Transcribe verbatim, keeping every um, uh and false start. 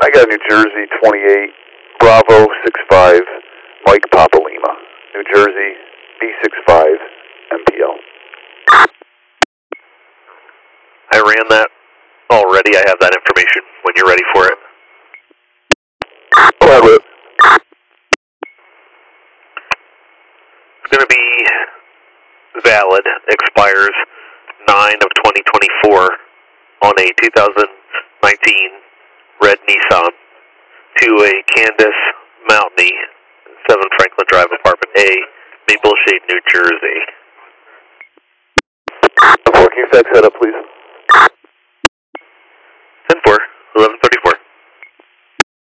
I got New Jersey twenty-eight, Bravo six five, Mike Papa Lima. New Jersey B six five, M P L. I ran that already. I have that information when you're ready for it. I'll have it. It's going to be valid, expires nine of twenty twenty-four on a two thousand nineteen red Nissan to a Candace Mountain, seven Franklin Drive, Apartment A, Maple Shade, New Jersey. Can you fax that up, please?